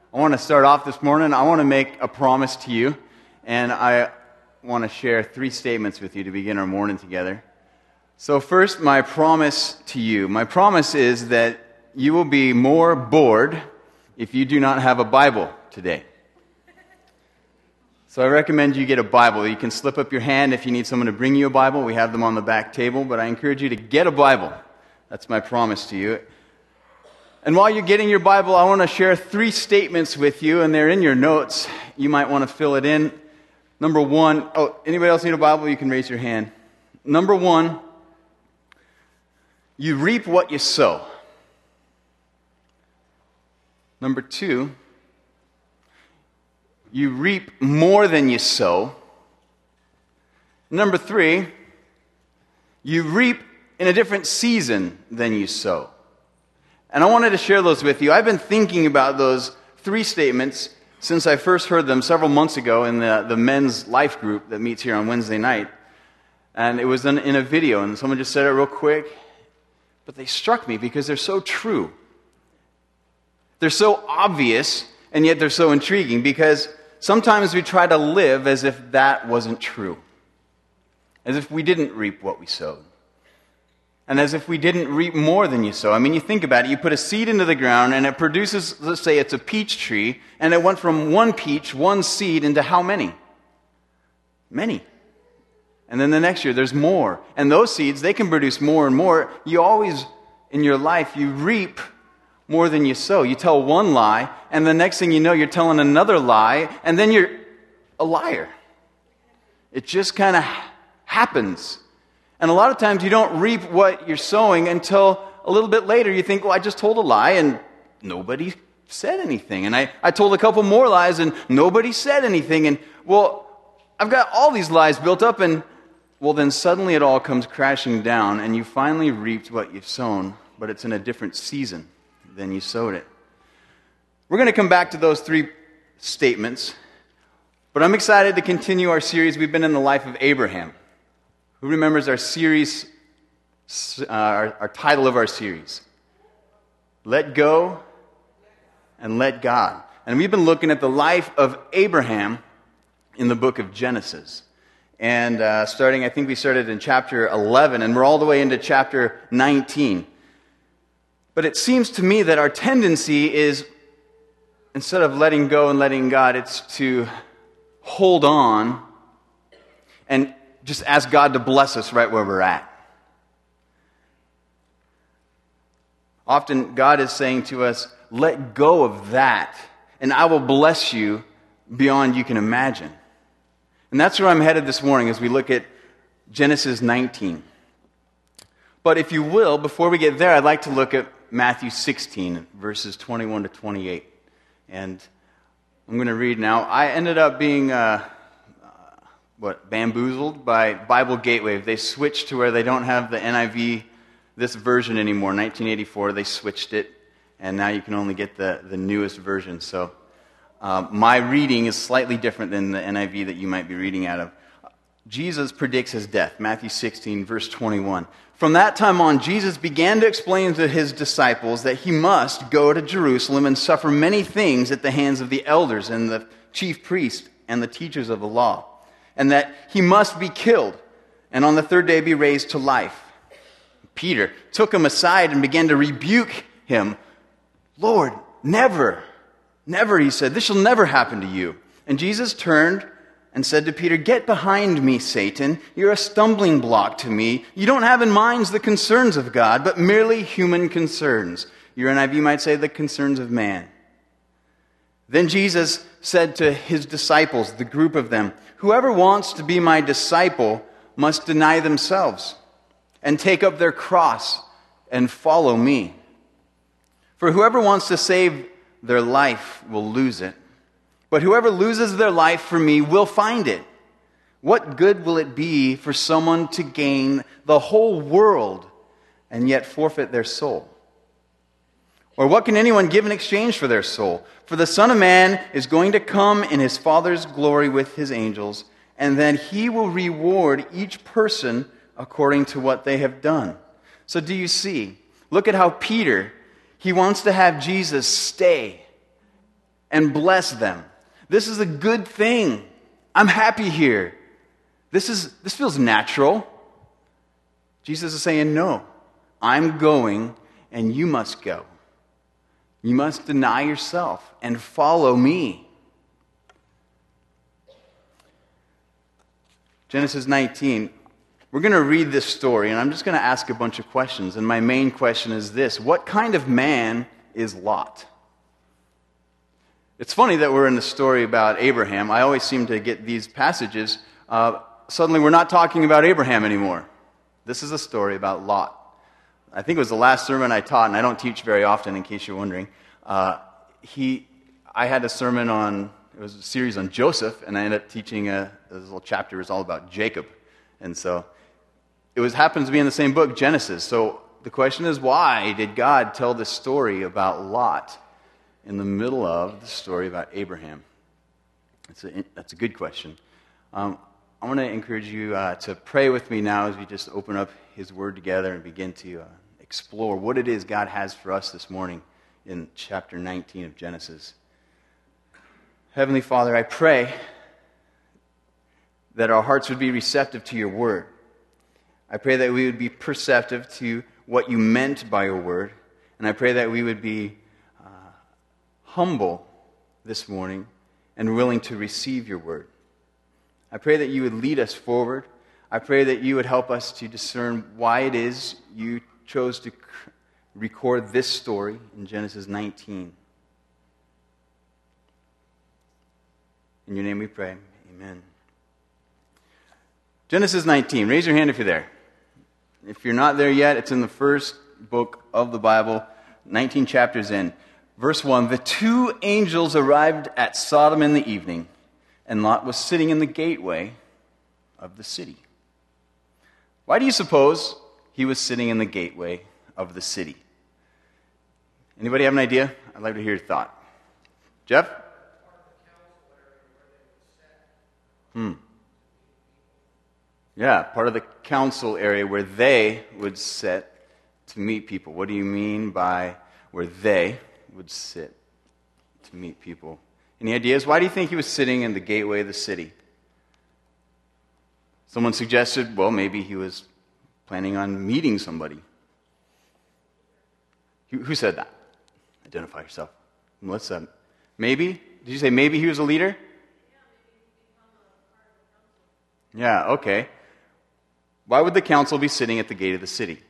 I want to start off this morning. I want to make a promise to you, and I want to share 3 statements with you to begin our morning together. So first, my promise to you. My promise is that you will be more bored if you do not have a Bible today. So I recommend you get a Bible. You can slip up your hand if you need someone to bring you a Bible. We have them on the back table, but I encourage you to get a Bible. That's my promise to you. And while you're getting your Bible, I want to share 3 statements with you, and they're in your notes. You might want to fill it in. Number 1, anybody else need a Bible? You can raise your hand. Number 1, you reap what you sow. Number 2, you reap more than you sow. Number 3, you reap in a different season than you sow. And I wanted to share those with you. I've been thinking about those 3 statements since I first heard them several months ago in the men's life group that meets here on Wednesday night. And it was in a video, and someone just said it real quick. But they struck me because they're so true. They're so obvious, and yet they're so intriguing, because sometimes we try to live as if that wasn't true. As if we didn't reap what we sowed. And as if we didn't reap more than you sow. I mean, you think about it. You put a seed into the ground, and it produces, let's say it's a peach tree, and it went from 1 peach, 1 seed, into how many? Many. And then the next year, there's more. And those seeds, they can produce more and more. You always, in your life, you reap more than you sow. You tell one lie, and the next thing you know, you're telling another lie, and then you're a liar. It just kind of happens. And a lot of times you don't reap what you're sowing until a little bit later. You think, well, I just told a lie and nobody said anything. And I told a couple more lies and nobody said anything. And, well, I've got all these lies built up, and, well, then suddenly it all comes crashing down and you finally reaped what you've sown, but it's in a different season than you sowed it. We're going to come back to those 3 statements, but I'm excited to continue our series. We've been in the life of Abraham. Who remembers our series, our title of our series? Let Go and Let God. And we've been looking at the life of Abraham in the book of Genesis. And I think we started in chapter 11, and we're all the way into chapter 19. But it seems to me that our tendency is, instead of letting go and letting God, it's to hold on and just ask God to bless us right where we're at. Often God is saying to us, let go of that, and I will bless you beyond you can imagine. And that's where I'm headed this morning as we look at Genesis 19. But if you will, before we get there, I'd like to look at Matthew 16, verses 21 to 28. And I'm going to read now. I ended up being bamboozled by Bible Gateway. They switched to where they don't have the NIV, this version anymore. 1984, they switched it, and now you can only get the newest version. So my reading is slightly different than the NIV that you might be reading out of. Jesus predicts his death, Matthew 16, verse 21. From that time on, Jesus began to explain to his disciples that he must go to Jerusalem and suffer many things at the hands of the elders and the chief priests and the teachers of the law, and that he must be killed, and on the 3rd day be raised to life. Peter took him aside and began to rebuke him. Lord, never, he said, this shall never happen to you. And Jesus turned and said to Peter, get behind me, Satan. You're a stumbling block to me. You don't have in mind the concerns of God, but merely human concerns. Your NIV might say the concerns of man. Then Jesus said to his disciples, the group of them, whoever wants to be my disciple must deny themselves and take up their cross and follow me. For whoever wants to save their life will lose it, but whoever loses their life for me will find it. What good will it be for someone to gain the whole world and yet forfeit their soul? Or what can anyone give in exchange for their soul? For the Son of Man is going to come in his Father's glory with his angels, and then he will reward each person according to what they have done. So do you see? Look at how Peter, he wants to have Jesus stay and bless them. This is a good thing. I'm happy here. This feels natural. Jesus is saying, no, I'm going and you must go. You must deny yourself and follow me. Genesis 19. We're going to read this story, and I'm just going to ask a bunch of questions. And my main question is this: what kind of man is Lot? It's funny that we're in the story about Abraham. I always seem to get these passages. Suddenly we're not talking about Abraham anymore. This is a story about Lot. I think it was the last sermon I taught, and I don't teach very often, in case you're wondering. I had a sermon on, it was a series on Joseph, and I ended up teaching this little chapter was all about Jacob. And so it happens to be in the same book, Genesis. So the question is, why did God tell this story about Lot in the middle of the story about Abraham? That's a good question. I want to encourage you to pray with me now as we just open up His Word together and begin to explore what it is God has for us this morning in chapter 19 of Genesis. Heavenly Father, I pray that our hearts would be receptive to your Word. I pray that we would be perceptive to what you meant by your Word. And I pray that we would be humble this morning and willing to receive your Word. I pray that you would lead us forward. I pray that you would help us to discern why it is you chose to record this story in Genesis 19. In your name we pray. Amen. Genesis 19. Raise your hand if you're there. If you're not there yet, it's in the first book of the Bible, 19 chapters in. Verse 1, the two angels arrived at Sodom in the evening, and Lot was sitting in the gateway of the city. Why do you suppose he was sitting in the gateway of the city? Anybody have an idea? I'd like to hear your thought. Jeff? Yeah, part of the council area where they would sit to meet people. What do you mean by where they would sit to meet people? Any ideas? Why do you think he was sitting in the gateway of the city? Someone suggested, well, maybe he was planning on meeting somebody. Who said that? Identify yourself. Melissa. Maybe? Did you say maybe he was a leader? Yeah, okay. Why would the council be sitting at the gate of the city?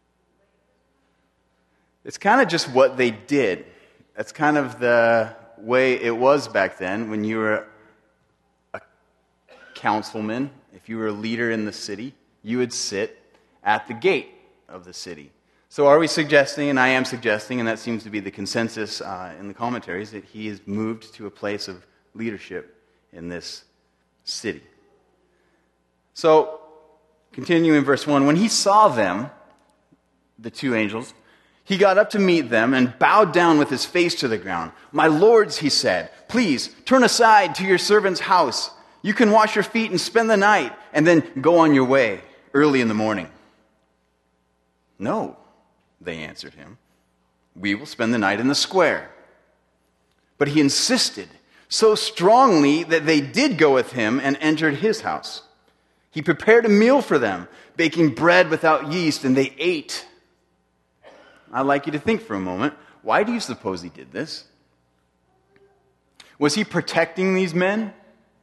It's kind of just what they did. That's kind of the way it was back then when you were a councilman. If you were a leader in the city, you would sit at the gate of the city. So are we suggesting, and I am suggesting, and that seems to be the consensus in the commentaries, that he has moved to a place of leadership in this city? So, continue in verse 1. When he saw them, the two angels, he got up to meet them and bowed down with his face to the ground. "My lords," he said, "please turn aside to your servant's house. You can wash your feet and spend the night, and then go on your way early in the morning." "No," they answered him. "We will spend the night in the square." But he insisted so strongly that they did go with him and entered his house. He prepared a meal for them, baking bread without yeast, and they ate. I'd like you to think for a moment, why do you suppose he did this? Was he protecting these men?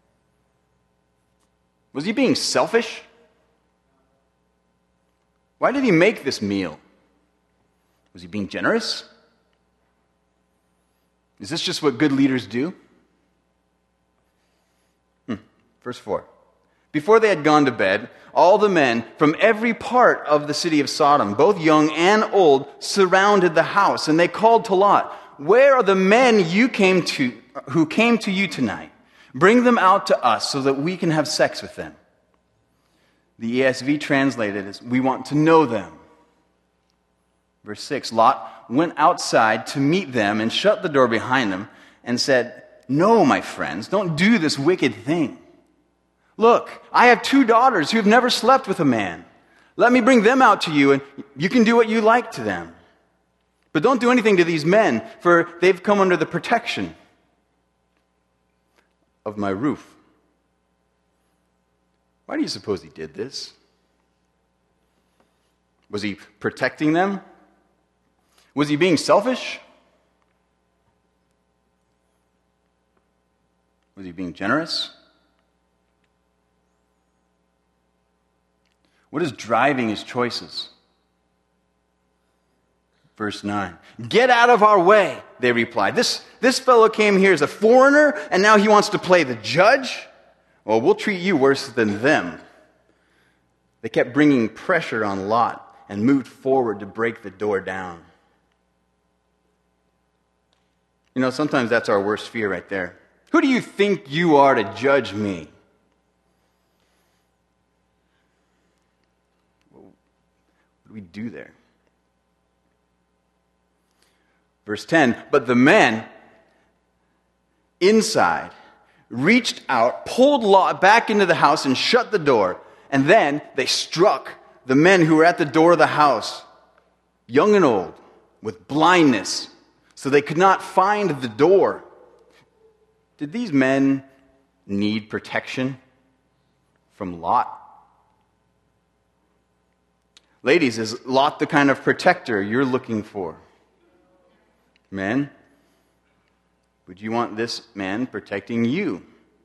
Was he being selfish? Why did he make this meal? Was he being generous? Is this just what good leaders do? Verse 4. Before they had gone to bed, all the men from every part of the city of Sodom, both young and old, surrounded the house, and they called to Lot, "Where are the men who came to you tonight? Bring them out to us so that we can have sex with them." The ESV translated as, "We want to know them." Verse 6, Lot went outside to meet them and shut the door behind them and said, "No, my friends, don't do this wicked thing. Look, I have 2 daughters who have never slept with a man. Let me bring them out to you, and you can do what you like to them. But don't do anything to these men, for they've come under the protection of my roof. Why do you suppose he did this? Was he protecting them? Was he being selfish? Was he being generous? What is driving his choices? Verse 9. Get out of our way, they replied. This fellow came here as a foreigner, and now he wants to play the judge? Well, we'll treat you worse than them. They kept bringing pressure on Lot and moved forward to break the door down. You know, sometimes that's our worst fear right there. Who do you think you are to judge me? What do we do there? Verse 10, but the men inside reached out, pulled Lot back into the house and shut the door. And then they struck the men who were at the door of the house, young and old, with blindness, so they could not find the door. Did these men need protection from Lot? Ladies, is Lot the kind of protector you're looking for? Men, would you want this man protecting you?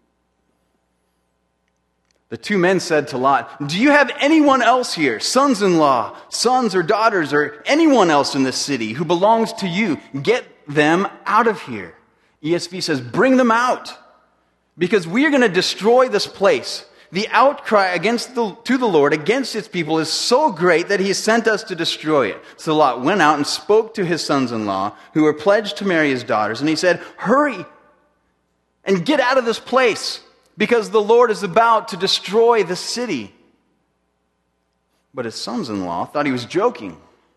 The two men said to Lot, do you have anyone else here, sons-in-law, sons or daughters, or anyone else in this city who belongs to you? Get them out of here. ESV says, bring them out, because we are going to destroy this place. The outcry to the Lord against its people is so great that he has sent us to destroy it. So Lot went out and spoke to his sons-in-law, who were pledged to marry his daughters, and he said, hurry and get out of this place, because the Lord is about to destroy the city. But his sons-in-law thought he was joking.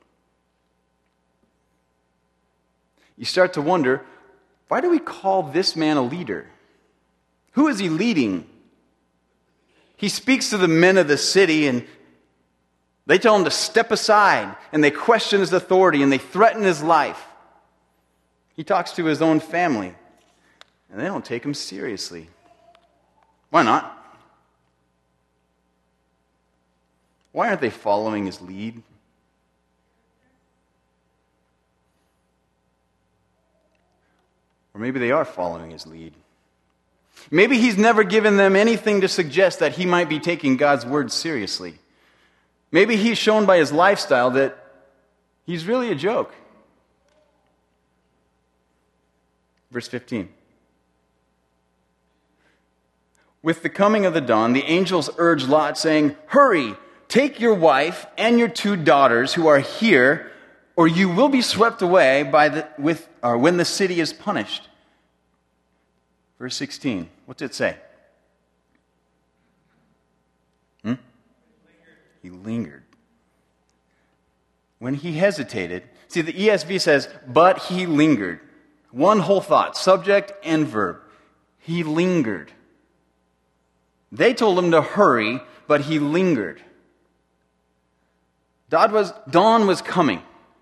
You start to wonder, why do we call this man a leader? Who is he leading? He speaks to the men of the city, and they tell him to step aside, and they question his authority, and they threaten his life. He talks to his own family, and they don't take him seriously. Why not? Why aren't they following his lead? Or maybe they are following his lead. Maybe he's never given them anything to suggest that he might be taking God's word seriously. Maybe he's shown by his lifestyle that he's really a joke. Verse 15. With the coming of the dawn, the angels urged Lot, saying, hurry, take your wife and your 2 daughters who are here, or you will be swept away when the city is punished. Verse 16, what's it say? He lingered. When he hesitated, see, the ESV says, but he lingered. One whole thought, subject and verb. He lingered. They told him to hurry, but he lingered. Dawn was coming.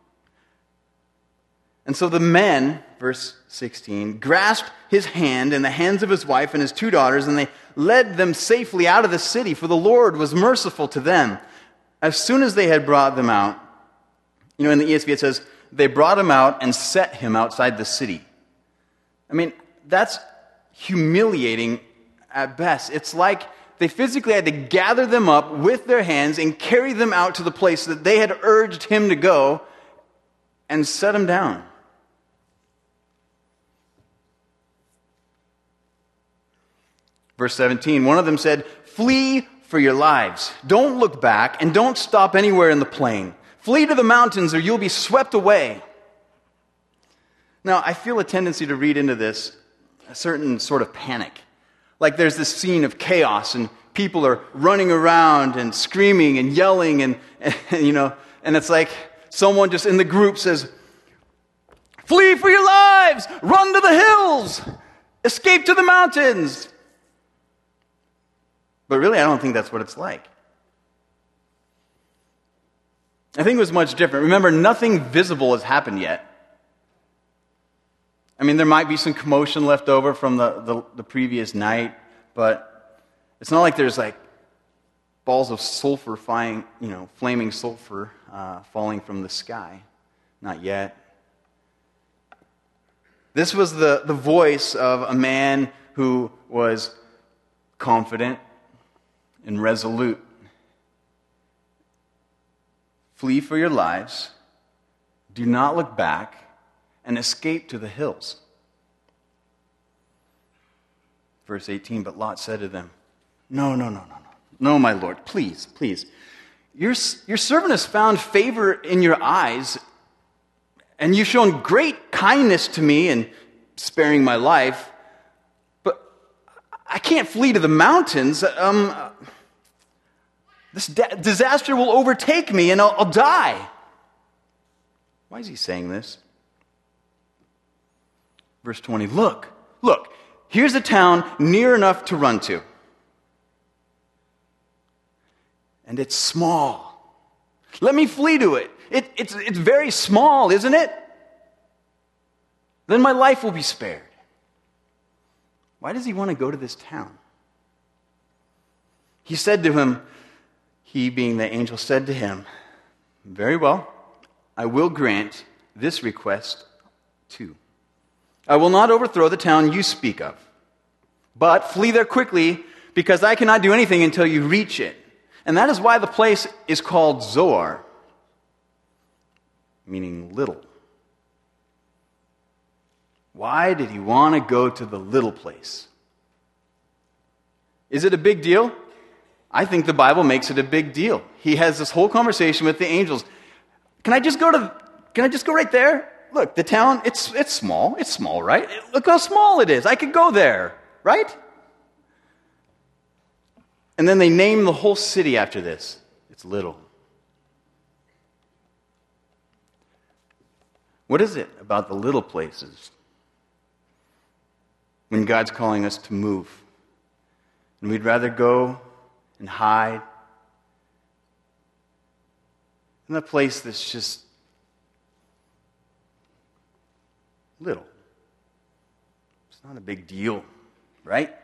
And so the men, verse 16, grasped his hand and the hands of his wife and his 2 daughters, and they led them safely out of the city, for the Lord was merciful to them. As soon as they had brought them out, in the ESV it says, they brought him out and set him outside the city. I mean, that's humiliating at best. It's like they physically had to gather them up with their hands and carry them out to the place that they had urged him to go and set him down. Verse 17, one of them said, flee for your lives. Don't look back and don't stop anywhere in the plain. Flee to the mountains or you'll be swept away. Now, I feel a tendency to read into this a certain sort of panic. Like there's this scene of chaos and people are running around and screaming and yelling and it's like someone just in the group says, flee for your lives, run to the hills, escape to the mountains. But really, I don't think that's what it's like. I think it was much different. Remember, nothing visible has happened yet. I mean, there might be some commotion left over from the previous night, but it's not like there's like balls of sulfur flaming sulfur falling from the sky. Not yet. This was the voice of a man who was confident and resolute. Flee for your lives, do not look back, and escape to the hills. Verse 18, but Lot said to them, No, my Lord, please. Your servant has found favor in your eyes, and you've shown great kindness to me in sparing my life, but I can't flee to the mountains. This disaster will overtake me, and I'll die. Why is he saying this? Verse 20, look, here's a town near enough to run to. And it's small. Let me flee to it. It's very small, isn't it? Then my life will be spared. Why does he want to go to this town? He said to him, he being the angel said to him, very well, I will grant this request too. I will not overthrow the town you speak of, but flee there quickly, because I cannot do anything until you reach it. And that is why the place is called Zoar, meaning little. Why did he want to go to the little place? Is it a big deal? I think the Bible makes it a big deal. He has this whole conversation with the angels. Can I just go right there? Look, the town, it's small. It's small, right? Look how small it is. I could go there, right? And then they name the whole city after this. It's little. What is it about the little places when God's calling us to move? And we'd rather go and hide in a place that's just little. It's not a big deal, right?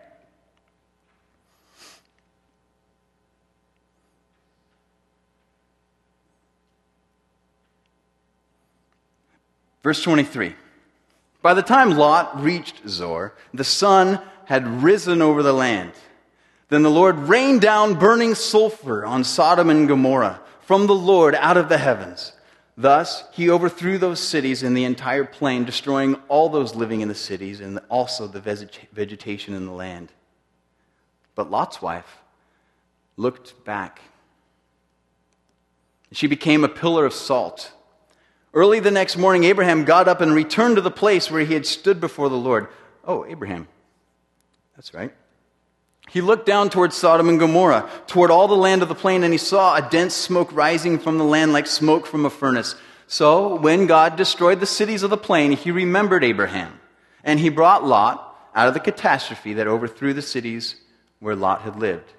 Verse 23. By the time Lot reached Zoar, the sun had risen over the land. Then the Lord rained down burning sulfur on Sodom and Gomorrah from the Lord out of the heavens. Thus, he overthrew those cities and the entire plain, destroying all those living in the cities and also the vegetation in the land. But Lot's wife looked back. She became a pillar of salt. Early the next morning, Abraham got up and returned to the place where he had stood before the Lord. Oh, Abraham. That's right. He looked down toward Sodom and Gomorrah, toward all the land of the plain, and he saw a dense smoke rising from the land like smoke from a furnace. So when God destroyed the cities of the plain, he remembered Abraham, and he brought Lot out of the catastrophe that overthrew the cities where Lot had lived.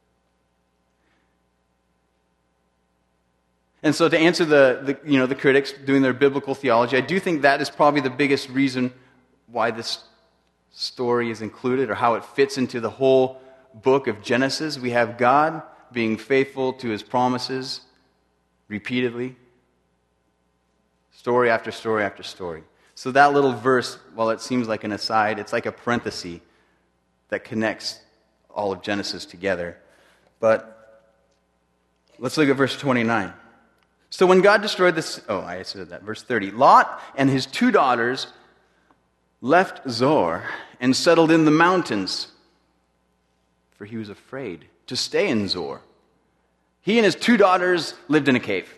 And so to answer the critics doing their biblical theology, I do think that is probably the biggest reason why this story is included, or how it fits into the whole book of Genesis. We have God being faithful to his promises repeatedly, story after story after story. So that little verse, while it seems like an aside, it's like a parenthesis that connects all of Genesis together. But let's look at verse 29. So when God destroyed this, I said that, verse 30. Lot and his 2 daughters left Zoar and settled in the mountains, for he was afraid to stay in Zoar. He and his 2 daughters lived in a cave.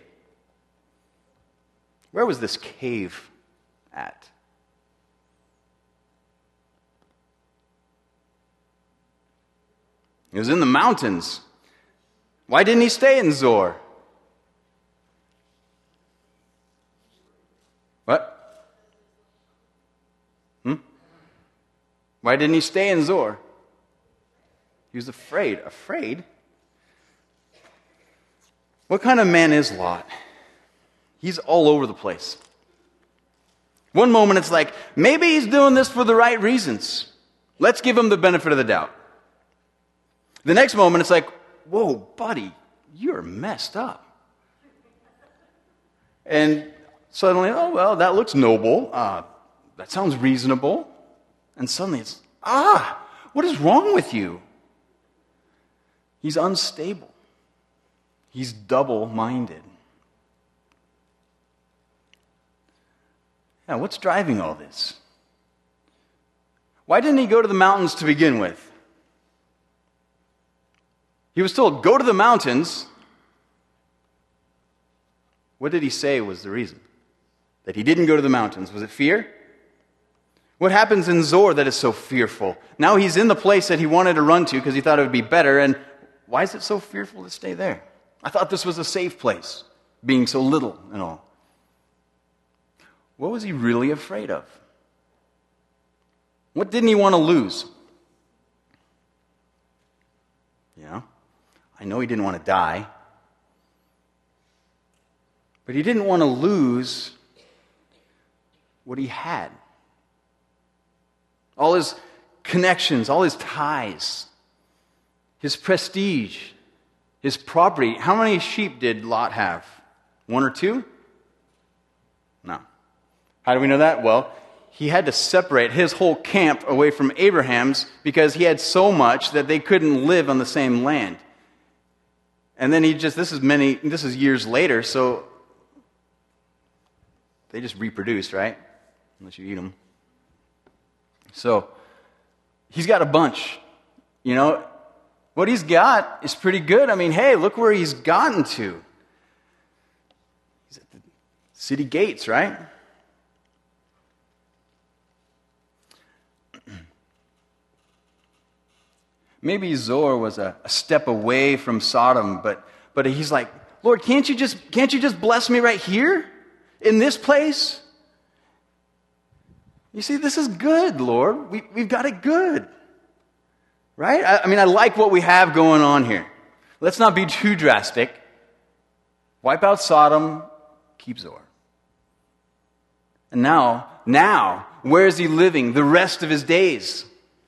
Where was this cave at? It was in the mountains. Why didn't he stay in Zoar? What? Why didn't he stay in Zoar? He was afraid. Afraid? What kind of man is Lot? He's all over the place. One moment it's like, maybe he's doing this for the right reasons. Let's give him the benefit of the doubt. The next moment it's like, whoa, buddy, you're messed up. And suddenly, oh, well, that looks noble. That sounds reasonable. And suddenly it's, what is wrong with you? He's unstable. He's double-minded. Now, what's driving all this? Why didn't he go to the mountains to begin with? He was told, go to the mountains. What did he say was the reason that he didn't go to the mountains? Was it fear? What happens in Zoar that is so fearful? Now he's in the place that he wanted to run to because he thought it would be better, and why is it so fearful to stay there? I thought this was a safe place, being so little and all. What was he really afraid of? What didn't he want to lose? I know he didn't want to die. But he didn't want to lose what he had. All his connections, all his ties, his prestige, his property. How many sheep did Lot have? 1 or 2? No. How do we know that? Well, he had to separate his whole camp away from Abraham's because he had so much that they couldn't live on the same land. And then this is years later, so they just reproduce, right? Unless you eat them. So, he's got a bunch. What he's got is pretty good. I mean, hey, look where he's gotten to. He's at the city gates, right? Maybe Zoar was a step away from Sodom, but he's like, Lord, can't you just bless me right here? In this place? You see, this is good, Lord. We've got it good. Right? I mean, I like what we have going on here. Let's not be too drastic. Wipe out Sodom, keep Zoar. And now, where is he living the rest of his days?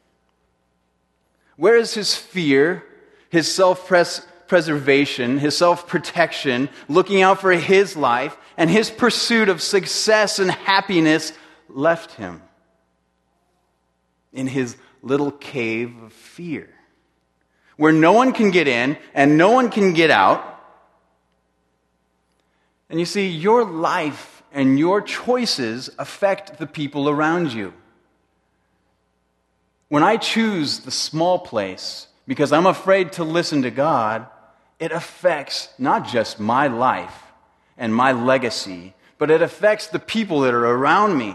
Where is his fear, his self-preservation, his self-protection, looking out for his life, and his pursuit of success and happiness left him? In his little cave of fear, where no one can get in and no one can get out. And you see, your life and your choices affect the people around you. When I choose the small place because I'm afraid to listen to God, it affects not just my life and my legacy, but it affects the people that are around me.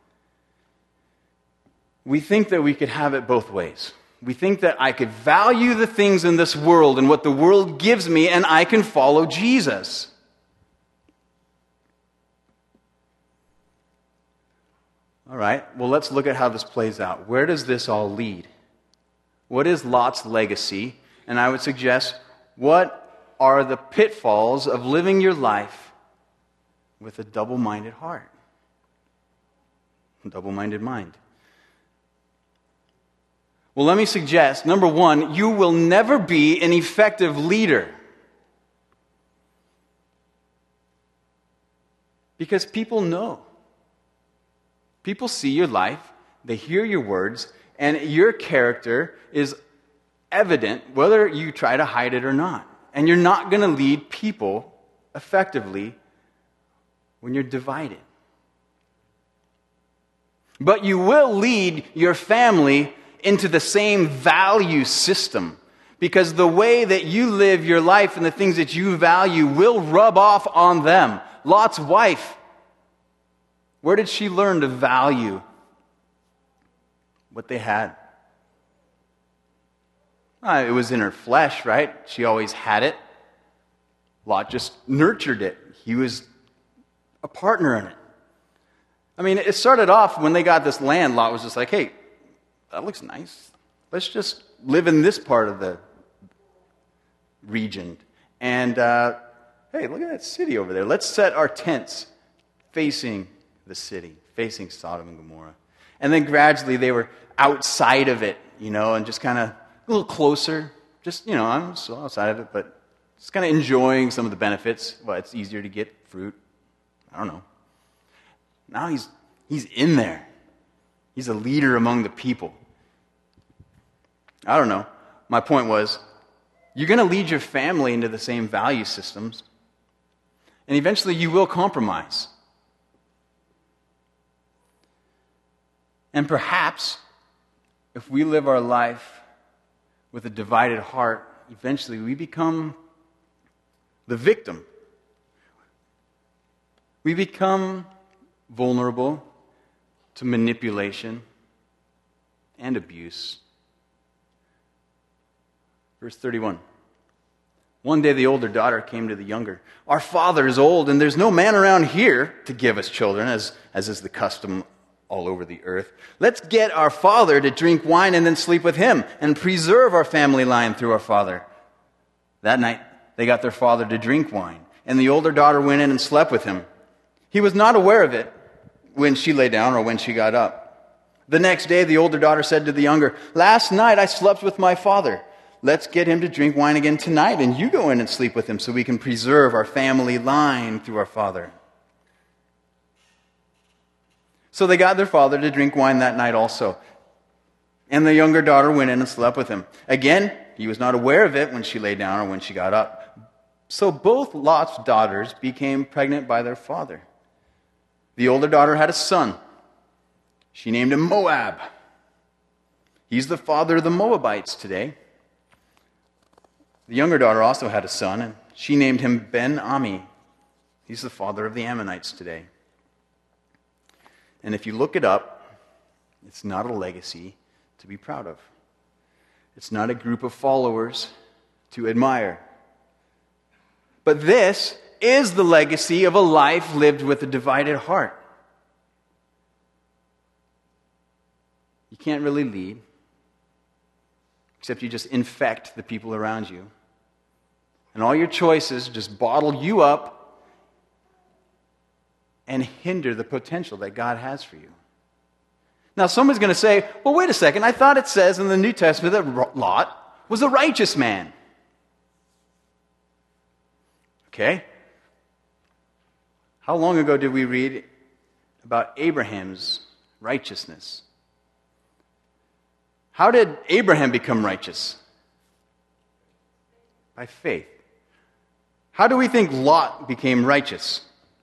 We think that we could have it both ways. We think that I could value the things in this world and what the world gives me, and I can follow Jesus. All right, well, let's look at how this plays out. Where does this all lead? What is Lot's legacy? And I would suggest, what are the pitfalls of living your life with a double-minded heart? A double-minded mind. Well, let me suggest, number one, you will never be an effective leader. Because people know. People see your life, they hear your words, and your character is evident whether you try to hide it or not. And you're not going to lead people effectively when you're divided. But you will lead your family into the same value system, because the way that you live your life and the things that you value will rub off on them. Lot's wife, where did she learn to value what they had? It was in her flesh, right? She always had it. Lot just nurtured it. He was a partner in it. I mean, it started off when they got this land, Lot was just like, hey, that looks nice. Let's just live in this part of the region. And, hey, look at that city over there. Let's set our tents facing the city, facing Sodom and Gomorrah. And then gradually they were outside of it, and just kind of a little closer. Just, I'm still outside of it, but just kind of enjoying some of the benefits. Well, it's easier to get fruit. I don't know. Now he's in there. He's a leader among the people. I don't know. My point was, you're going to lead your family into the same value systems, and eventually you will compromise. And perhaps, if we live our life with a divided heart, eventually we become the victim. We become vulnerable to manipulation and abuse. Verse 31. One day the older daughter came to the younger. Our father is old, and there's no man around here to give us children, as is the custom all over the earth. Let's get our father to drink wine and then sleep with him and preserve our family line through our father. That night, they got their father to drink wine, and the older daughter went in and slept with him. He was not aware of it when she lay down or when she got up. The next day, the older daughter said to the younger, "Last night I slept with my father. Let's get him to drink wine again tonight, and you go in and sleep with him so we can preserve our family line through our father." So they got their father to drink wine that night also. And the younger daughter went in and slept with him. Again, he was not aware of it when she lay down or when she got up. So both Lot's daughters became pregnant by their father. The older daughter had a son. She named him Moab. He's the father of the Moabites today. The younger daughter also had a son, and she named him Ben-Ami. He's the father of the Ammonites today. And if you look it up, it's not a legacy to be proud of. It's not a group of followers to admire. But this is the legacy of a life lived with a divided heart. You can't really lead, except you just infect the people around you. And all your choices just bottle you up and hinder the potential that God has for you. Now, someone's going to say, well, wait a second, I thought it says in the New Testament that Lot was a righteous man. Okay. How long ago did we read about Abraham's righteousness? How did Abraham become righteous? By faith. How do we think Lot became righteous?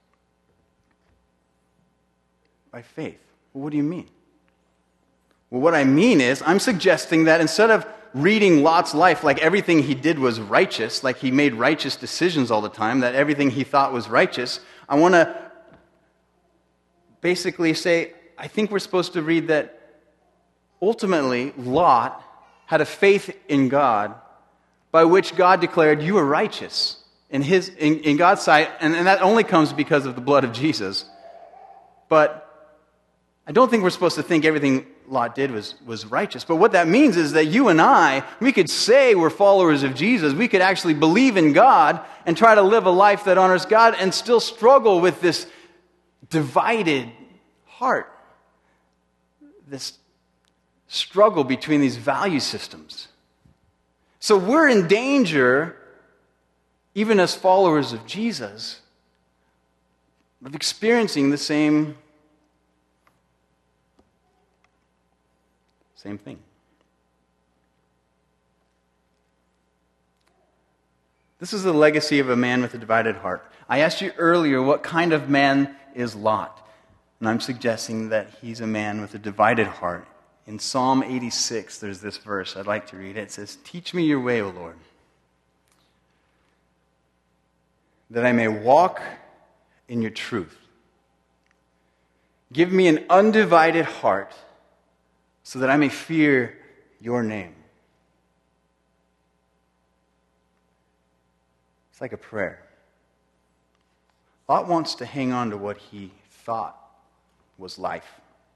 By faith. Well, what do you mean? Well, what I mean is, I'm suggesting that instead of reading Lot's life like everything he did was righteous, like he made righteous decisions all the time, that everything he thought was righteous, I want to basically say, I think we're supposed to read that ultimately Lot had a faith in God by which God declared, you are righteous in God's sight, and that only comes because of the blood of Jesus. But I don't think we're supposed to think everything Lot did was righteous. But what that means is that you and I, we could say we're followers of Jesus. We could actually believe in God and try to live a life that honors God and still struggle with this divided heart. This struggle between these value systems. So we're in danger, even as followers of Jesus, of experiencing the same thing. This is the legacy of a man with a divided heart. I asked you earlier, what kind of man is Lot? And I'm suggesting that he's a man with a divided heart. In Psalm 86, there's this verse. I'd like to read it. It says, "Teach me your way, O Lord, that I may walk in your truth. Give me an undivided heart, so that I may fear your name." It's like a prayer. Lot wants to hang on to what he thought was life.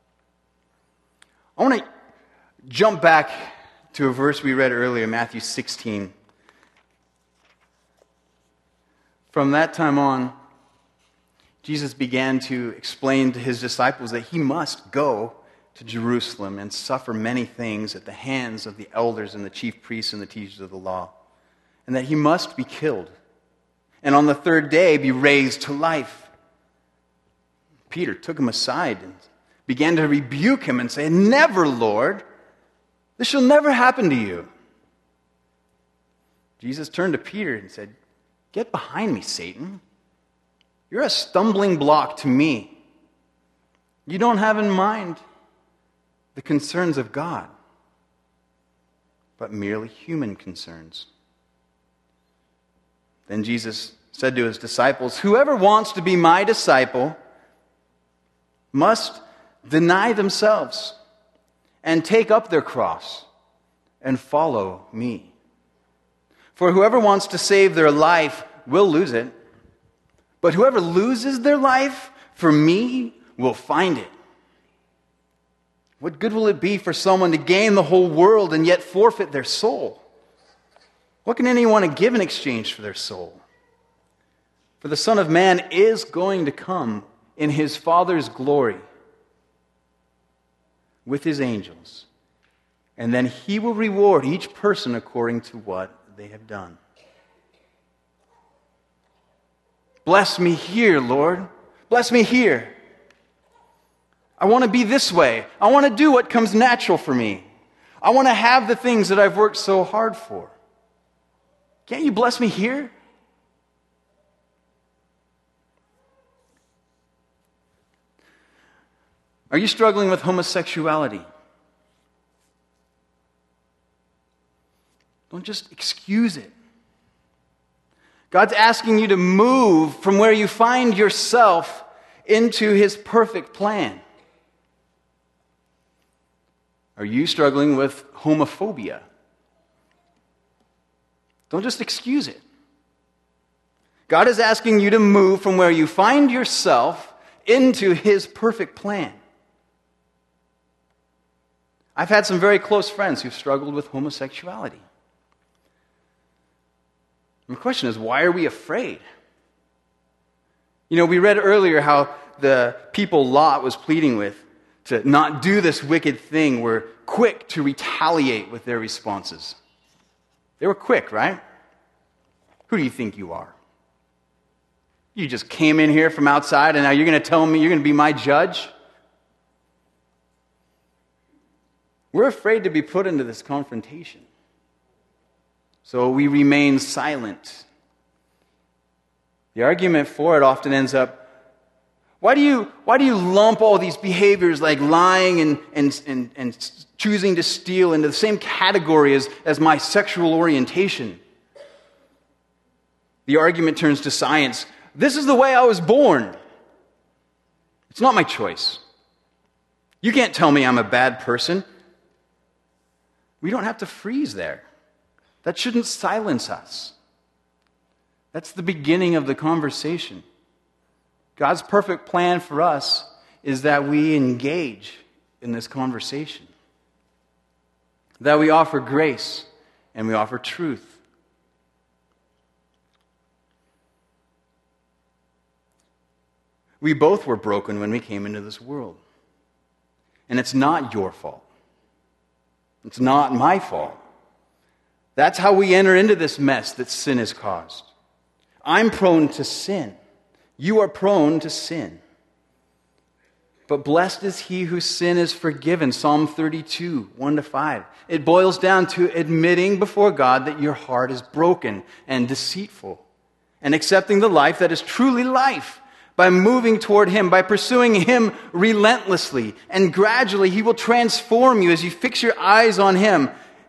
I want to jump back to a verse we read earlier, Matthew 16. From that time on, Jesus began to explain to his disciples that he must go to Jerusalem and suffer many things at the hands of the elders and the chief priests and the teachers of the law, and that he must be killed, and on the third day be raised to life. Peter took him aside and began to rebuke him and say, "Never, Lord! This shall never happen to you." Jesus turned to Peter and said, "Get behind me, Satan. You're a stumbling block to me. You don't have in mind the concerns of God, but merely human concerns." Then Jesus said to his disciples, "Whoever wants to be my disciple must deny themselves and take up their cross and follow me. For whoever wants to save their life will lose it, but whoever loses their life for me will find it. What good will it be for someone to gain the whole world and yet forfeit their soul? What can anyone give in exchange for their soul? For the Son of Man is going to come in his Father's glory with his angels, and then he will reward each person according to what they have done." Bless me here, Lord. Bless me here. I want to be this way. I want to do what comes natural for me. I want to have the things that I've worked so hard for. Can't you bless me here? Are you struggling with homosexuality? Don't just excuse it. God's asking you to move from where you find yourself into his perfect plan. Are you struggling with homophobia? Don't just excuse it. God is asking you to move from where you find yourself into his perfect plan. I've had some very close friends who've struggled with homosexuality. And the question is, why are we afraid? You know, we read earlier how the people Lot was pleading with to not do this wicked thing were quick to retaliate with their responses. They were quick, right? Who do you think you are? You just came in here from outside and now you're going to tell me you're going to be my judge? We're afraid to be put into this confrontation. So we remain silent. The argument for it often ends up, why do you lump all these behaviors like lying and choosing to steal into the same category as my sexual orientation? The argument turns to science. This is the way I was born. It's not my choice. You can't tell me I'm a bad person. We don't have to freeze there. That shouldn't silence us. That's the beginning of the conversation. God's perfect plan for us is that we engage in this conversation, that we offer grace and we offer truth. We both were broken when we came into this world. And it's not your fault. It's not my fault. That's how we enter into this mess that sin has caused. I'm prone to sin. You are prone to sin. But blessed is he whose sin is forgiven. Psalm 32, 1-5. It boils down to admitting before God that your heart is broken and deceitful, and accepting the life that is truly life by moving toward him, by pursuing him relentlessly. And gradually he will transform you as you fix your eyes on him.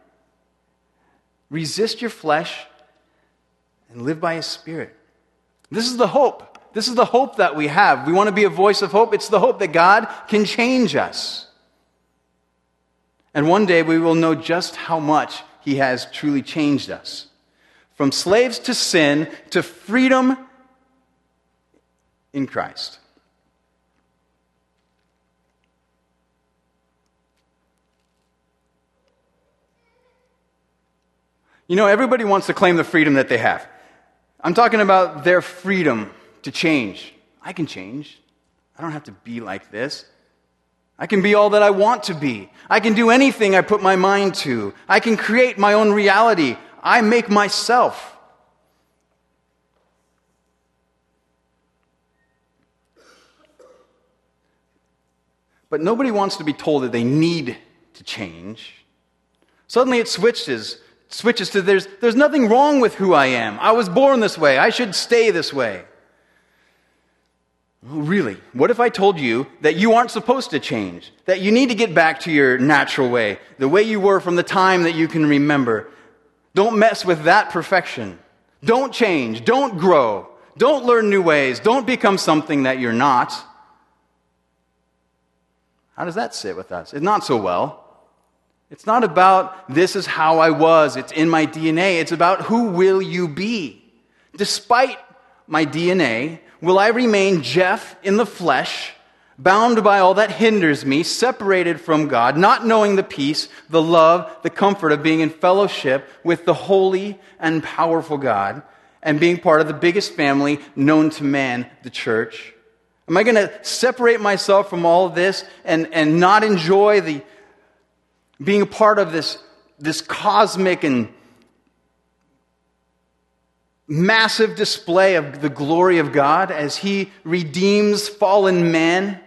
Resist your flesh and live by his Spirit. This is the hope. This is the hope that we have. We want to be a voice of hope. It's the hope that God can change us. And one day we will know just how much he has truly changed us. From slaves to sin to freedom in Christ. You know, everybody wants to claim the freedom that they have. I'm talking about their freedom to change. I can change. I don't have to be like this. I can be all that I want to be. I can do anything I put my mind to. I can create my own reality. I make myself. But nobody wants to be told that they need to change. Suddenly it switches to there's nothing wrong with who I am. I was born this way. I should stay this way. Really? What if I told you that you aren't supposed to change? That you need to get back to your natural way, the way you were from the time that you can remember. Don't mess with that perfection. Don't change. Don't grow. Don't learn new ways. Don't become something that you're not. How does that sit with us? It's not so well. It's not about this is how I was. It's in my DNA. It's about who will you be? Despite my DNA, will I remain Jeff in the flesh, bound by all that hinders me, separated from God, not knowing the peace, the love, the comfort of being in fellowship with the holy and powerful God, and being part of the biggest family known to man, the church? Am I going to separate myself from all of this and not enjoy being a part of this cosmic and massive display of the glory of God as He redeems fallen man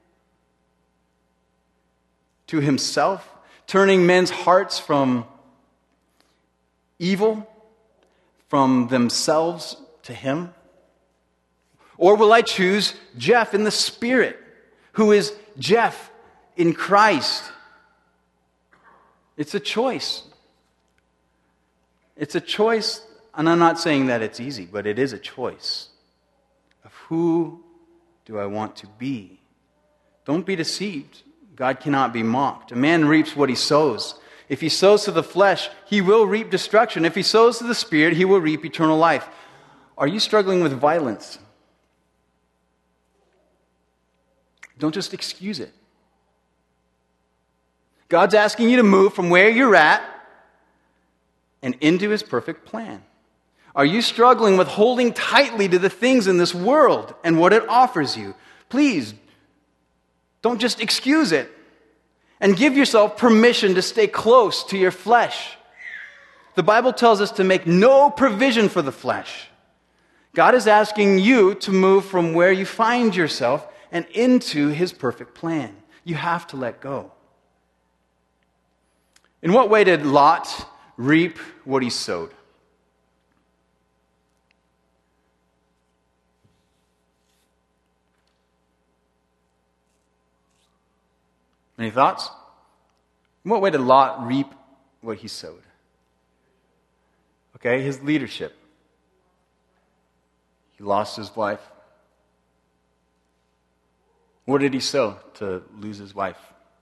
to Himself, turning men's hearts from evil, from themselves to Him? Or will I choose Jeff in the Spirit, who is Jeff in Christ? It's a choice. It's a choice, and I'm not saying that it's easy, but it is a choice of who do I want to be. Don't be deceived. God cannot be mocked. A man reaps what he sows. If he sows to the flesh, he will reap destruction. If he sows to the Spirit, he will reap eternal life. Are you struggling with violence? Don't just excuse it. God's asking you to move from where you're at and into His perfect plan. Are you struggling with holding tightly to the things in this world and what it offers you? Please, don't just excuse it. And give yourself permission to stay close to your flesh. The Bible tells us to make no provision for the flesh. God is asking you to move from where you find yourself and into His perfect plan. You have to let go. In what way did Lot reap what he sowed? Any thoughts? In what way did Lot reap what he sowed? Okay, his leadership. He lost his wife. What did he sow to lose his wife?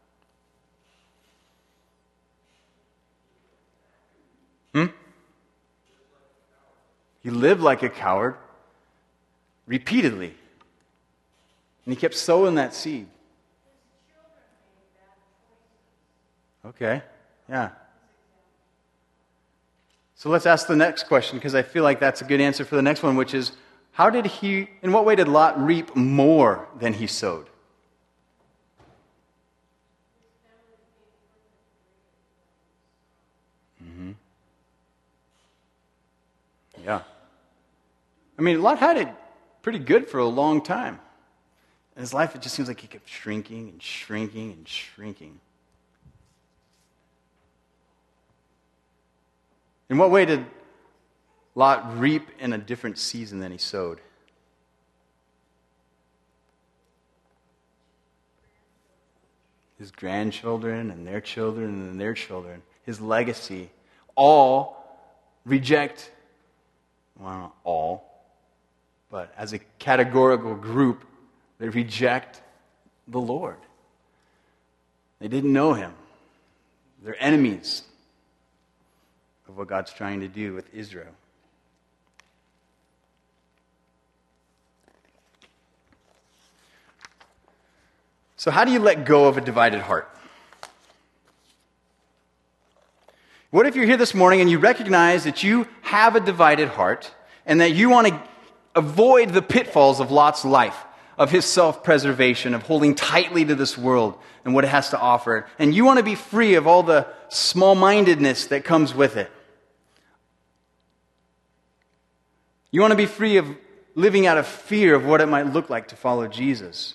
He lived like a coward repeatedly. And he kept sowing that seed. Okay, yeah. So let's ask the next question, because I feel like that's a good answer for the next one, which is, in what way did Lot reap more than he sowed? Yeah. I mean, Lot had it pretty good for a long time. In his life, it just seems like he kept shrinking and shrinking and shrinking. In what way did Lot reap in a different season than he sowed? His grandchildren and their children and their children, his legacy, all reject, well, not all, but as a categorical group, they reject the Lord. They didn't know Him. They're enemies of what God's trying to do with Israel. So how do you let go of a divided heart? What if you're here this morning and you recognize that you have a divided heart and that you want to avoid the pitfalls of Lot's life? of his self-preservation, of holding tightly to this world and what it has to offer. And you want to be free of all the small-mindedness that comes with it. You want to be free of living out of fear of what it might look like to follow Jesus.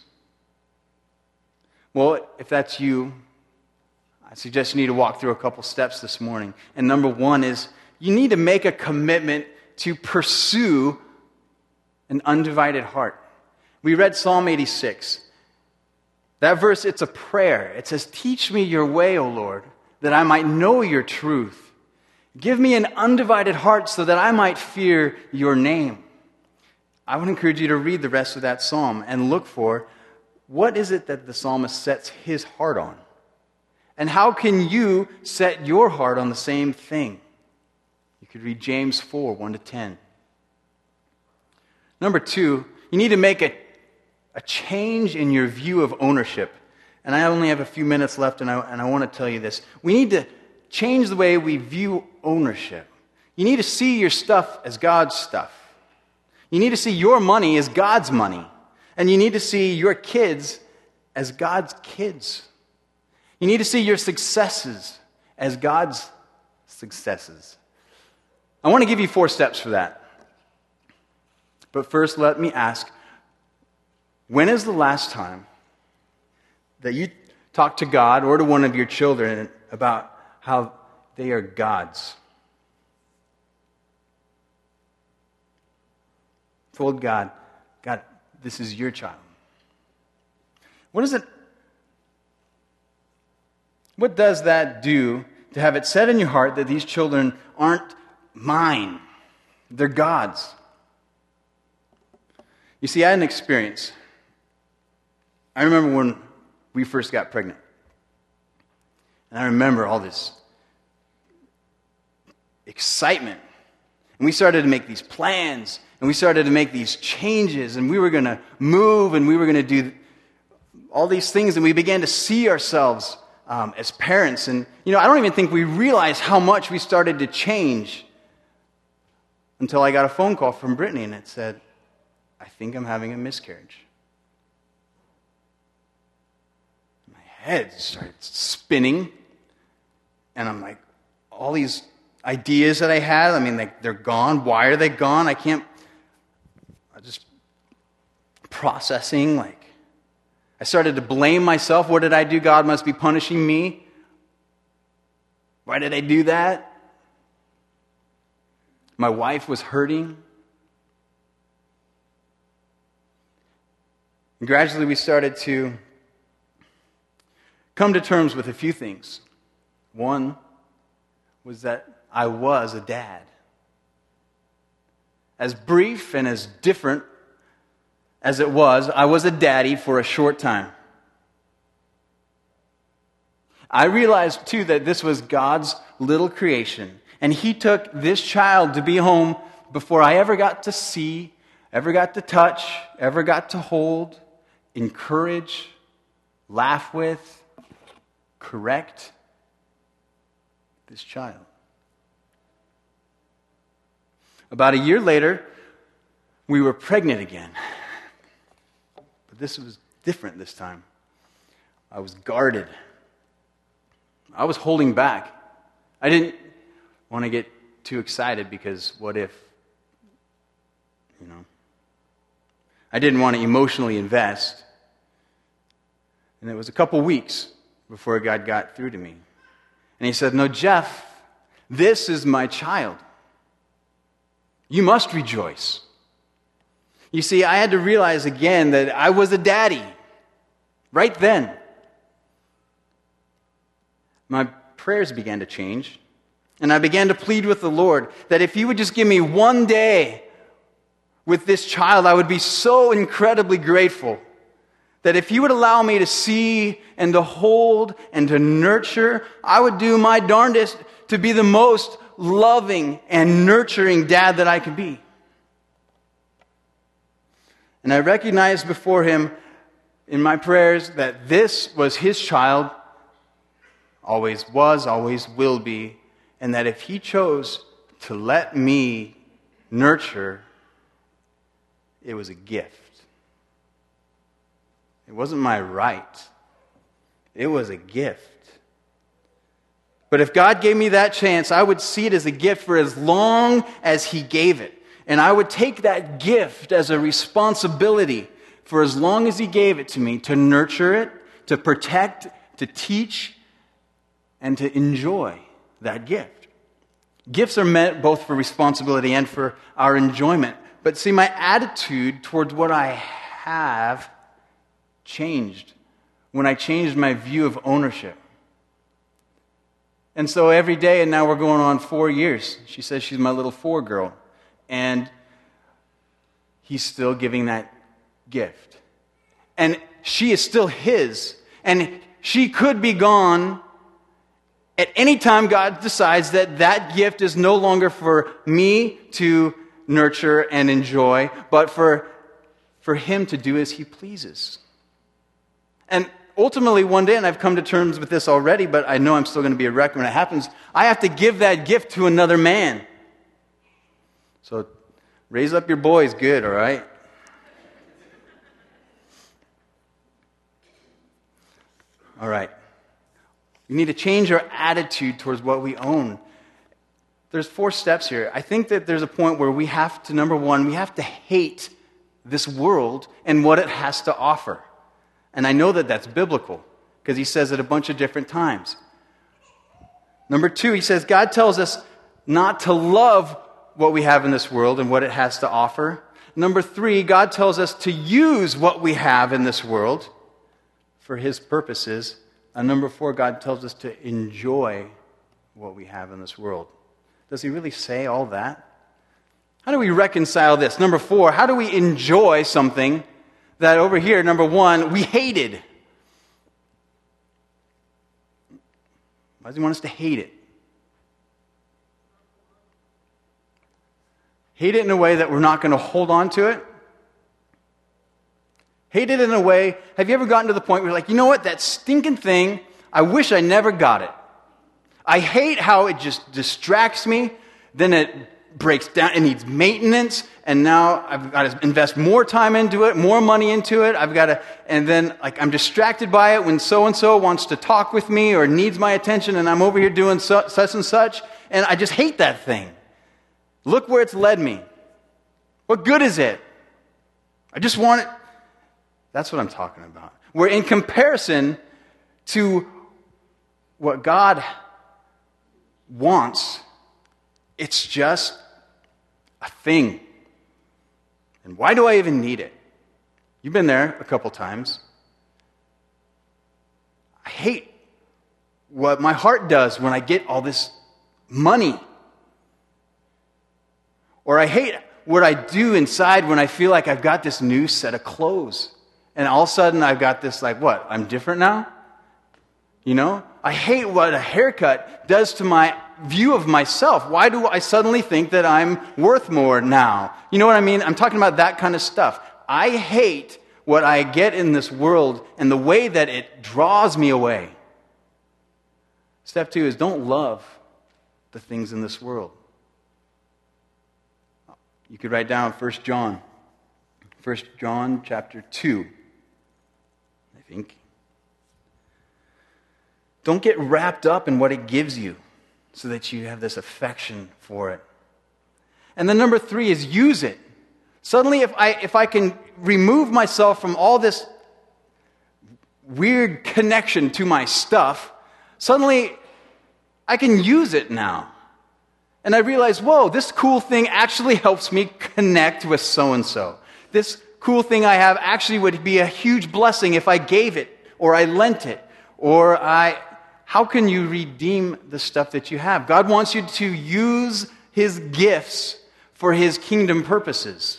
Well, if that's you, I suggest you need to walk through a couple steps this morning. And number one is you need to make a commitment to pursue an undivided heart. We read Psalm 86. That verse, it's a prayer. It says, "Teach me your way, O Lord, that I might know your truth. Give me an undivided heart so that I might fear your name." I would encourage you to read the rest of that psalm and look for what is it that the psalmist sets his heart on. And how can you set your heart on the same thing? You could read James 4, 1-10. Number two, you need to make a change in your view of ownership. And I only have a few minutes left, and I want to tell you this. We need to change the way we view ownership. You need to see your stuff as God's stuff. You need to see your money as God's money. And you need to see your kids as God's kids. You need to see your successes as God's successes. I want to give you 4 steps for that. But first, let me ask, when is the last time that you talked to God or to one of your children about how they are God's? Told God, "God, this is your child." What does that do to have it set in your heart that these children aren't mine? They're God's. You see, I had an experience. I remember when we first got pregnant. And I remember all this excitement. And we started to make these plans. And we started to make these changes. And we were going to move. And we were going to do all these things. And we began to see ourselves as parents. And, I don't even think we realized how much we started to change until I got a phone call from Brittany. And it said, "I think I'm having a miscarriage." My head started spinning. And I'm like, all these ideas that I had, they're gone. Why are they gone? I just processing, I started to blame myself. What did I do? God must be punishing me. Why did I do that? My wife was hurting. And gradually we started to come to terms with a few things. One was that I was a dad. As brief and as different as it was, I was a daddy for a short time. I realized, too, that this was God's little creation. And He took this child to be home before I ever got to see, ever got to touch, ever got to hold, encourage, laugh with, correct this child. About a year later, we were pregnant again. But this was different this time. I was guarded. I was holding back. I didn't want to get too excited because what if, I didn't want to emotionally invest. And it was a couple weeks before God got through to me. And He said, "No, Jeff, this is my child. You must rejoice." You see, I had to realize again that I was a daddy. Right then. My prayers began to change. And I began to plead with the Lord that if He would just give me one day with this child, I would be so incredibly grateful. That if He would allow me to see and to hold and to nurture, I would do my darndest to be the most loving and nurturing dad that I could be. And I recognized before Him in my prayers that this was His child, always was, always will be, and that if He chose to let me nurture, it was a gift. It wasn't my right. It was a gift. But if God gave me that chance, I would see it as a gift for as long as He gave it. And I would take that gift as a responsibility for as long as He gave it to me, to nurture it, to protect, to teach, and to enjoy that gift. Gifts are meant both for responsibility and for our enjoyment. But see, my attitude towards what I have changed when I changed my view of ownership. And so every day, and now we're going on 4 years, she says she's my little 4 girl. And He's still giving that gift. And she is still His. And she could be gone at any time God decides that that gift is no longer for me to nurture and enjoy, but for Him to do as He pleases. And ultimately, one day, and I've come to terms with this already, but I know I'm still going to be a wreck when it happens, I have to give that gift to another man. So raise up your boys good, all right? All right. We need to change our attitude towards what we own. There's 4 steps here. I think that there's a point where we have to, number 1, we have to hate this world and what it has to offer. And I know that that's biblical because He says it a bunch of different times. Number 2, He says God tells us not to love what we have in this world and what it has to offer. Number 3, God tells us to use what we have in this world for His purposes. And number 4, God tells us to enjoy what we have in this world. Does He really say all that? How do we reconcile this? Number 4, how do we enjoy something that over here, number 1, we hated? Why does He want us to hate it? Hate it in a way that we're not going to hold on to it. Hate it in a way, have you ever gotten to the point where you're like, you know what, that stinking thing, I wish I never got it. I hate how it just distracts me, then it breaks down, it needs maintenance, and now I've got to invest more time into it, more money into it, and then like I'm distracted by it when so-and-so wants to talk with me or needs my attention, and I'm over here doing such and such, and I just hate that thing. Look where it's led me. What good is it? I just want it. That's what I'm talking about. Where in comparison to what God wants, it's just a thing. And why do I even need it? You've been there a couple times. I hate what my heart does when I get all this money. Or I hate what I do inside when I feel like I've got this new set of clothes. And all of a sudden I've got this like, what, I'm different now? You know? I hate what a haircut does to my view of myself. Why do I suddenly think that I'm worth more now? You know what I mean? I'm talking about that kind of stuff. I hate what I get in this world and the way that it draws me away. Step 2 is don't love the things in this world. You could write down 1 John. 1 John chapter 2, I think. Don't get wrapped up in what it gives you so that you have this affection for it. And then number 3 is use it. Suddenly, if I can remove myself from all this weird connection to my stuff, suddenly I can use it now. And I realize, whoa, this cool thing actually helps me connect with so-and-so. This cool thing I have actually would be a huge blessing if I gave it, or I lent it, or how can you redeem the stuff that you have? God wants you to use His gifts for His kingdom purposes.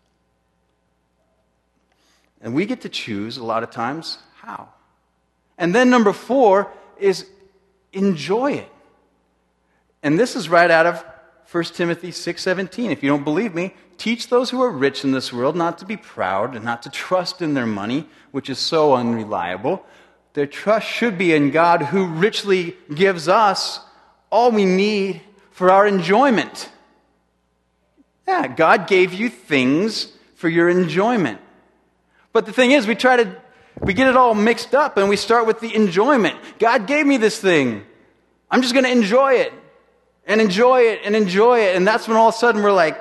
And we get to choose a lot of times how. And then number 4 is enjoy it. And this is right out of 1 Timothy 6:17. If you don't believe me, teach those who are rich in this world not to be proud and not to trust in their money, which is so unreliable. Their trust should be in God, who richly gives us all we need for our enjoyment. Yeah, God gave you things for your enjoyment. But the thing is, we try to We get it all mixed up and we start with the enjoyment. God gave me this thing. I'm just going to enjoy it and enjoy it and enjoy it. And that's when all of a sudden we're like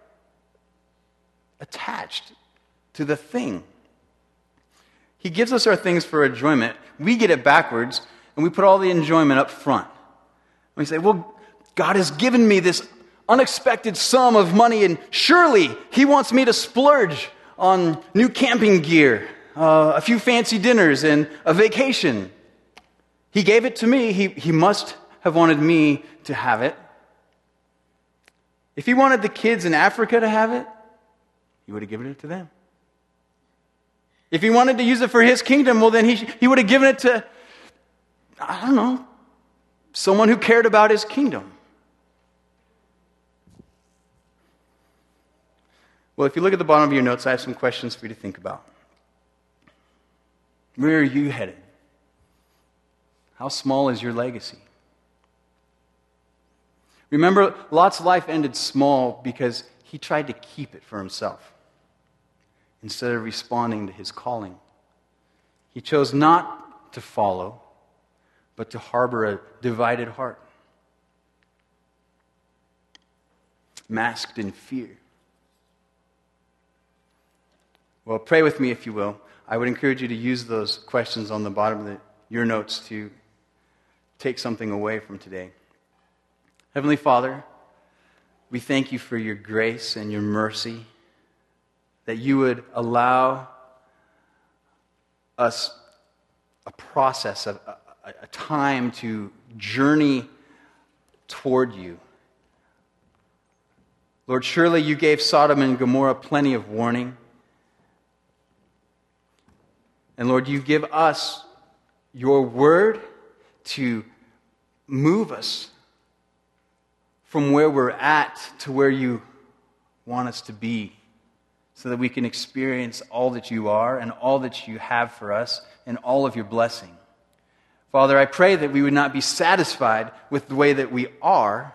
attached to the thing. He gives us our things for enjoyment. We get it backwards and we put all the enjoyment up front. And we say, well, God has given me this unexpected sum of money and surely He wants me to splurge on new camping gear, a few fancy dinners, and a vacation. He gave it to me. He must have wanted me to have it. If He wanted the kids in Africa to have it, He would have given it to them. If He wanted to use it for His kingdom, well, then He would have given it to, I don't know, someone who cared about His kingdom. Well, if you look at the bottom of your notes, I have some questions for you to think about. Where are you headed? How small is your legacy? Remember, Lot's life ended small because he tried to keep it for himself instead of responding to his calling. He chose not to follow, but to harbor a divided heart, masked in fear. Well, pray with me if you will. I would encourage you to use those questions on the bottom of your notes to take something away from today. Heavenly Father, we thank You for Your grace and Your mercy, that You would allow us a process, a time to journey toward You. Lord, surely You gave Sodom and Gomorrah plenty of warning. And Lord, You give us Your word to move us from where we're at to where You want us to be, so that we can experience all that You are and all that You have for us and all of Your blessing. Father, I pray that we would not be satisfied with the way that we are,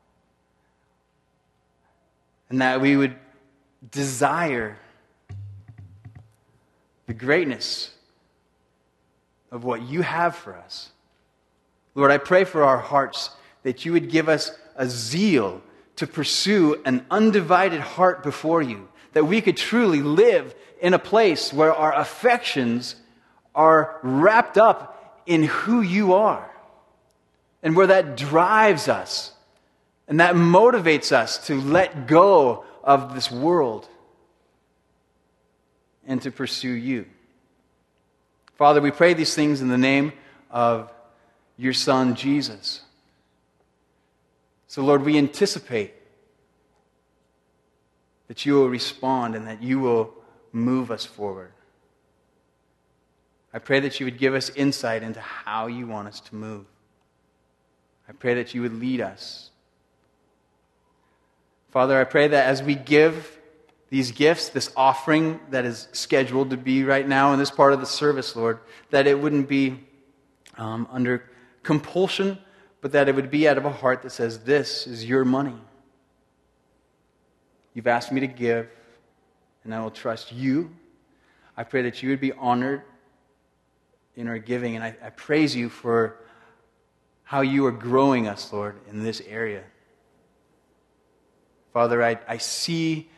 and that we would desire the greatness of what You have for us. Lord, I pray for our hearts that You would give us a zeal to pursue an undivided heart before You, that we could truly live in a place where our affections are wrapped up in who You are, and where that drives us and that motivates us to let go of this world and to pursue You. Father, we pray these things in the name of Your Son, Jesus. So, Lord, we anticipate that You will respond and that You will move us forward. I pray that You would give us insight into how You want us to move. I pray that You would lead us. Father, I pray that as we give these gifts, this offering that is scheduled to be right now in this part of the service, Lord, that it wouldn't be under compulsion, but that it would be out of a heart that says, this is Your money. You've asked me to give, and I will trust You. I pray that You would be honored in our giving, and I praise You for how You are growing us, Lord, in this area. Father, I see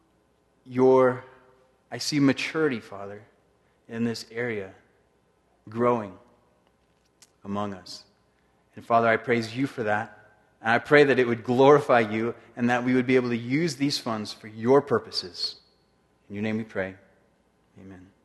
maturity, Father, in this area growing among us. And Father, I praise You for that. And I pray that it would glorify You and that we would be able to use these funds for Your purposes. In Your name we pray. Amen.